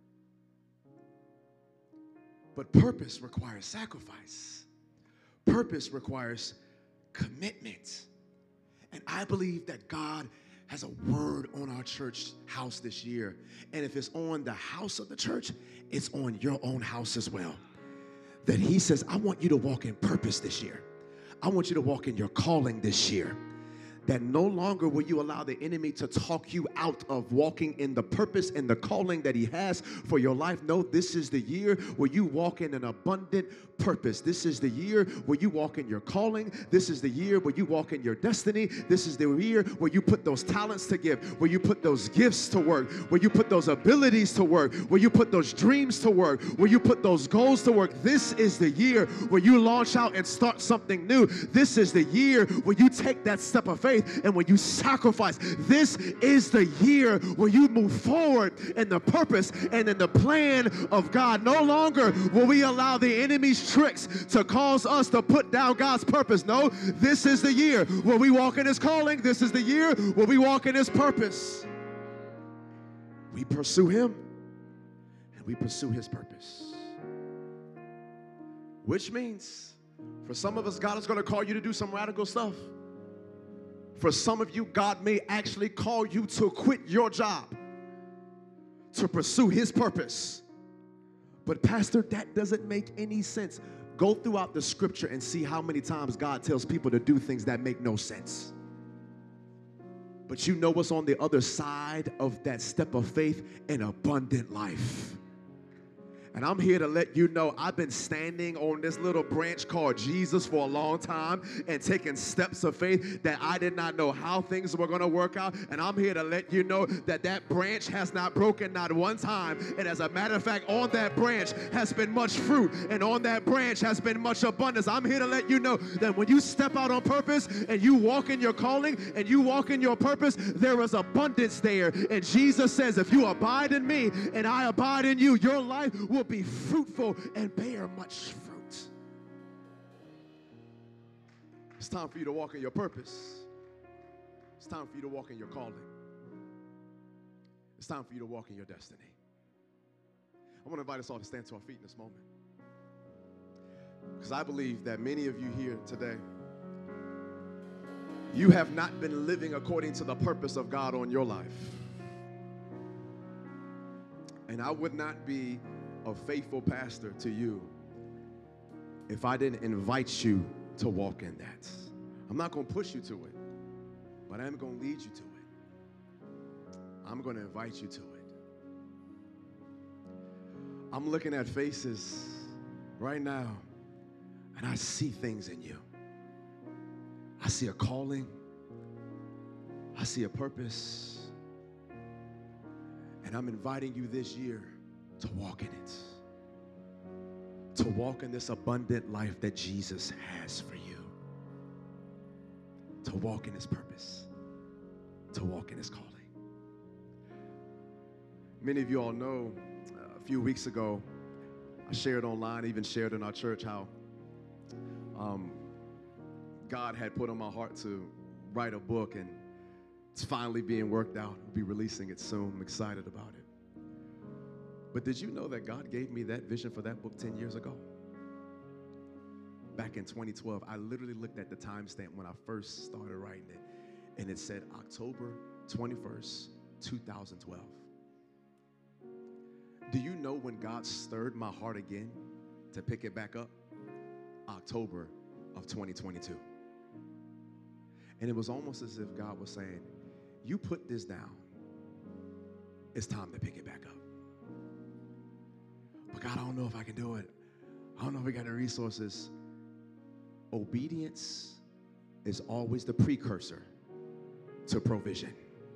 But purpose requires sacrifice. Purpose requires commitment. And I believe that God has a word on our church house this year. And if it's on the house of the church, it's on your own house as well. That he says, I want you to walk in purpose this year. I want you to walk in your calling this year. That no longer will you allow the enemy to talk you out of walking in the purpose and the calling that he has for your life. No, this is the year where you walk in an abundant purpose. This is the year where you walk in your calling. This is the year where you walk in your destiny. This is the year where you put those talents to give, where you put those gifts to work, where you put those abilities to work, where you put those dreams to work, where you put those goals to work. This is the year where you launch out and start something new. This is the year where you take that step of faith and when you sacrifice. This is the year where you move forward in the purpose and in the plan of God. No longer will we allow the enemy's tricks to cause us to put down God's purpose. No, this is the year where we walk in his calling. This is the year where we walk in his purpose. We pursue him and we pursue his purpose. Which means for some of us, God is going to call you to do some radical stuff. For some of you, God may actually call you to quit your job to pursue his purpose. But pastor, that doesn't make any sense. Go throughout the scripture and see how many times God tells people to do things that make no sense. But you know what's on the other side of that step of faith? An abundant life. And I'm here to let you know I've been standing on this little branch called Jesus for a long time and taking steps of faith that I did not know how things were going to work out. And I'm here to let you know that that branch has not broken not one time. And as a matter of fact, on that branch has been much fruit, and on that branch has been much abundance. I'm here to let you know that when you step out on purpose and you walk in your calling and you walk in your purpose, there is abundance there. And Jesus says, if you abide in me and I abide in you, your life will be fruitful and bear much fruit. It's time for you to walk in your purpose. It's time for you to walk in your calling. It's time for you to walk in your destiny. I want to invite us all to stand to our feet in this moment, because I believe that many of you here today, you have not been living according to the purpose of God on your life. And I would not be a faithful pastor to you if I didn't invite you to walk in that. I'm not going to push you to it, but I'm going to lead you to it. I'm going to invite you to it. I'm looking at faces right now, and I see things in you. I see a calling. I see a purpose. And I'm inviting you this year to walk in it, to walk in this abundant life that Jesus has for you, to walk in his purpose, to walk in his calling. Many of you all know, uh, a few weeks ago, I shared online, even shared in our church, how um, God had put on my heart to write a book, and it's finally being worked out. We'll be releasing it soon. I'm excited about it. But did you know that God gave me that vision for that book ten years ago? Back in twenty twelve, I literally looked at the timestamp when I first started writing it, and it said October twenty-first, two thousand twelve. Do you know when God stirred my heart again to pick it back up? October of twenty twenty-two. And it was almost as if God was saying, you put this down. It's time to pick it back up. But God, I don't know if I can do it. I don't know if we got the resources. Obedience is always the precursor to provision.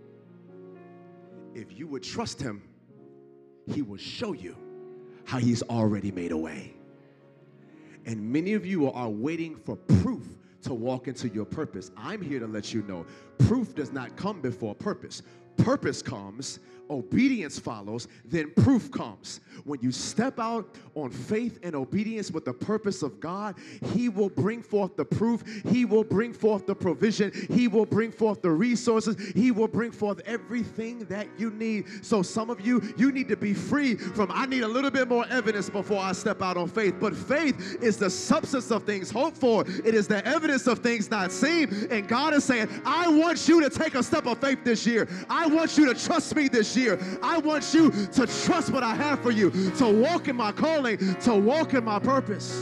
If you would trust him, he will show you how he's already made a way. And many of you are waiting for proof to walk into your purpose. I'm here to let you know, proof does not come before purpose. Purpose comes, obedience follows, then proof comes. When you step out on faith and obedience with the purpose of God, he will bring forth the proof. He will bring forth the provision. He will bring forth the resources. He will bring forth everything that you need. So some of you, you need to be free from, I need a little bit more evidence before I step out on faith. But faith is the substance of things hoped for. It is the evidence of things not seen. And God is saying, I want you to take a step of faith this year. I want you to trust me this year. I want you to trust what I have for you, to walk in my calling, to walk in my purpose,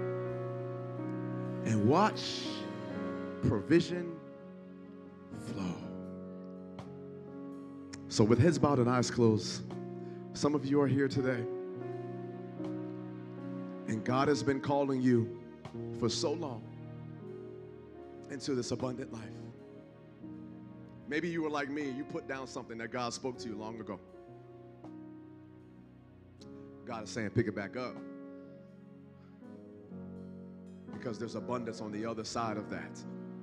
and watch provision flow. So with heads bowed and eyes closed, some of you are here today, and God has been calling you for so long into this abundant life. Maybe you were like me, you put down something that God spoke to you long ago. God is saying, pick it back up. Because there's abundance on the other side of that.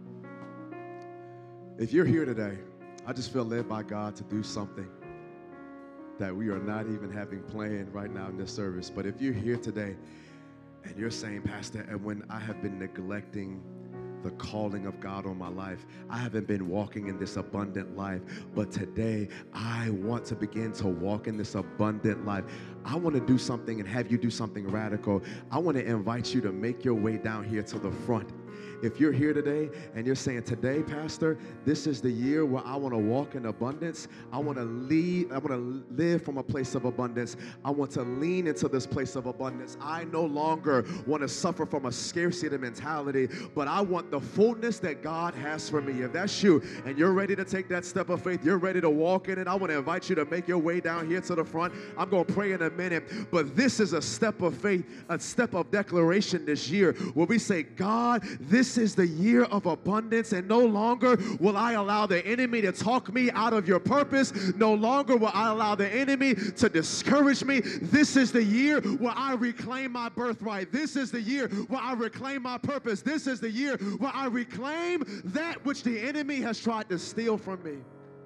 If you're here today, I just feel led by God to do something that we are not even having planned right now in this service. But if you're here today and you're saying, Pastor, and when I have been neglecting the calling of God on my life, I haven't been walking in this abundant life, but today I want to begin to walk in this abundant life. I want to do something and have you do something radical. I want to invite you to make your way down here to the front. If you're here today and you're saying, today, Pastor, this is the year where I want to walk in abundance. I want to lead, I want to live from a place of abundance. I want to lean into this place of abundance. I no longer want to suffer from a scarcity mentality, but I want the fullness that God has for me. If that's you and you're ready to take that step of faith, you're ready to walk in it, I want to invite you to make your way down here to the front. I'm going to pray in a minute, but this is a step of faith, a step of declaration this year where we say, God, this is the year of abundance, and no longer will I allow the enemy to talk me out of your purpose. No longer will I allow the enemy to discourage me. This is the year where I reclaim my birthright. This is the year where I reclaim my purpose. This is the year where I reclaim that which the enemy has tried to steal from me.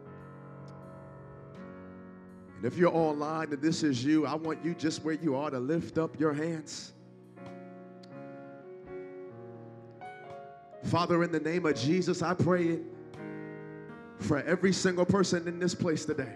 And if you're online and this is you, I want you just where you are to lift up your hands. Father, in the name of Jesus, I pray it for every single person in this place today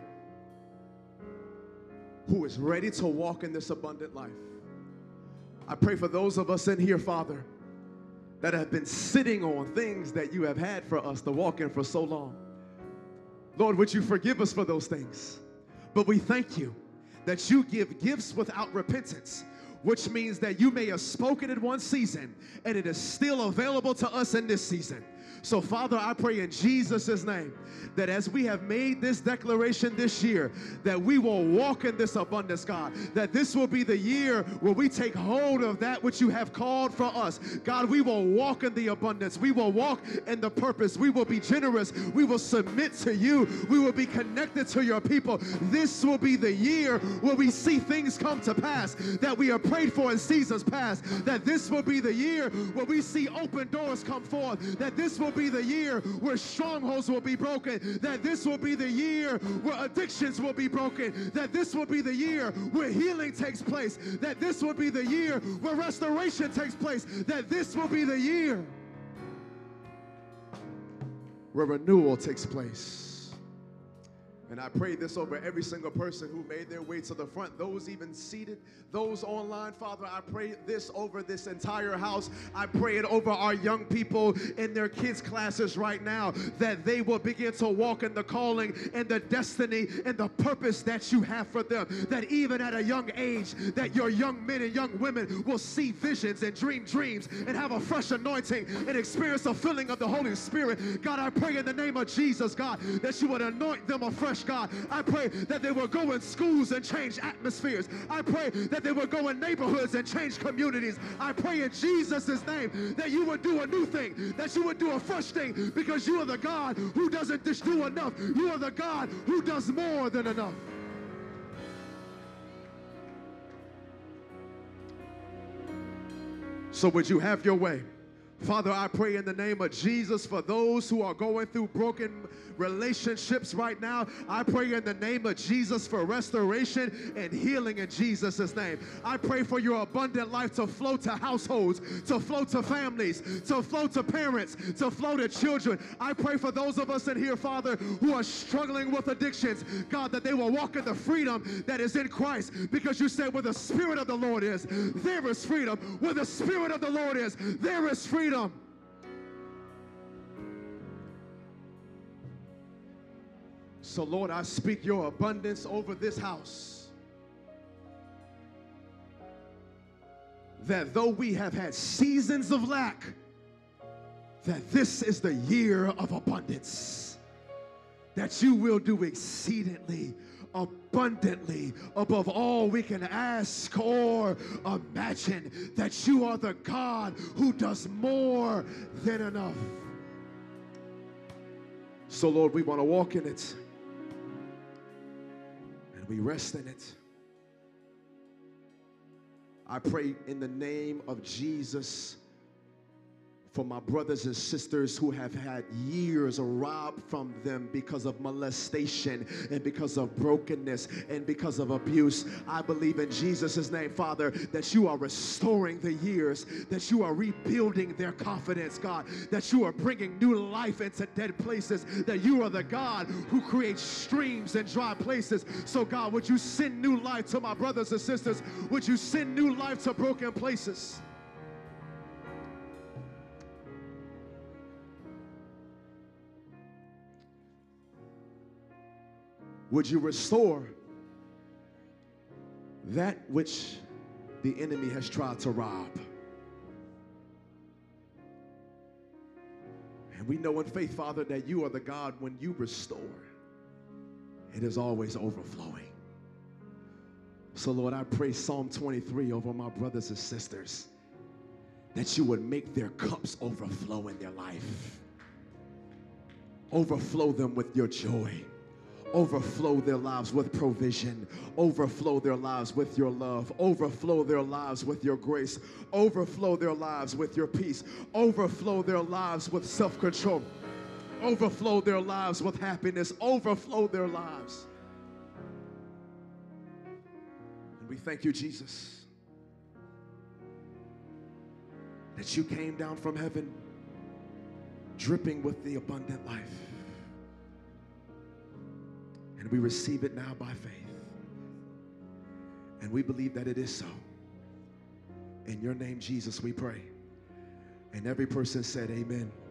who is ready to walk in this abundant life. I pray for those of us in here, Father, that have been sitting on things that you have had for us to walk in for so long. Lord, would you forgive us for those things? But we thank you that you give gifts without repentance, which means that you may have spoken in one season and it is still available to us in this season. So, Father, I pray in Jesus' name that as we have made this declaration this year, that we will walk in this abundance, God, that this will be the year where we take hold of that which you have called for us. God, we will walk in the abundance. We will walk in the purpose. We will be generous. We will submit to you. We will be connected to your people. This will be the year where we see things come to pass that we have prayed for in seasons past, that this will be the year where we see open doors come forth, that this will be the year where strongholds will be broken, that this will be the year where addictions will be broken, that this will be the year where healing takes place, that this will be the year where restoration takes place, that this will be the year where renewal takes place. And I pray this over every single person who made their way to the front, those even seated, those online. Father, I pray this over this entire house. I pray it over our young people in their kids' classes right now, that they will begin to walk in the calling and the destiny and the purpose that you have for them. That even at a young age, that your young men and young women will see visions and dream dreams and have a fresh anointing and experience the filling of the Holy Spirit. God, I pray in the name of Jesus, God, that you would anoint them afresh. God, I pray that they will go in schools and change atmospheres. I pray that they will go in neighborhoods and change communities. I pray in Jesus' name that you would do a new thing, that you would do a fresh thing, because you are the God who doesn't just do enough. You are the God who does more than enough. So would you have your way? Father, I pray in the name of Jesus for those who are going through broken relationships right now. I pray in the name of Jesus for restoration and healing in Jesus' name. I pray for your abundant life to flow to households, to flow to families, to flow to parents, to flow to children. I pray for those of us in here, Father, who are struggling with addictions, God, that they will walk in the freedom that is in Christ, because you said where the Spirit of the Lord is, there is freedom. Where the Spirit of the Lord is, there is freedom. So, Lord, I speak your abundance over this house, that though we have had seasons of lack, that this is the year of abundance, that you will do exceedingly abundantly above all we can ask or imagine, that you are the God who does more than enough. So, Lord, we want to walk in it, and we rest in it. I pray in the name of Jesus for my brothers and sisters who have had years robbed from them because of molestation and because of brokenness and because of abuse. I believe in Jesus' name, Father, that you are restoring the years, that you are rebuilding their confidence, God, that you are bringing new life into dead places, that you are the God who creates streams in dry places. So, God, would you send new life to my brothers and sisters? Would you send new life to broken places? Would you restore that which the enemy has tried to rob? And we know in faith, Father, that you are the God when you restore, it is always overflowing. So, Lord, I pray Psalm twenty-three over my brothers and sisters, that you would make their cups overflow in their life. Overflow them with your joy. Overflow their lives with provision. Overflow their lives with your love. Overflow their lives with your grace. Overflow their lives with your peace. Overflow their lives with self-control. Overflow their lives with happiness. Overflow their lives. And we thank you, Jesus, that you came down from heaven dripping with the abundant life. And we receive it now by faith. And we believe that it is so. In your name, Jesus, we pray. And every person said, amen.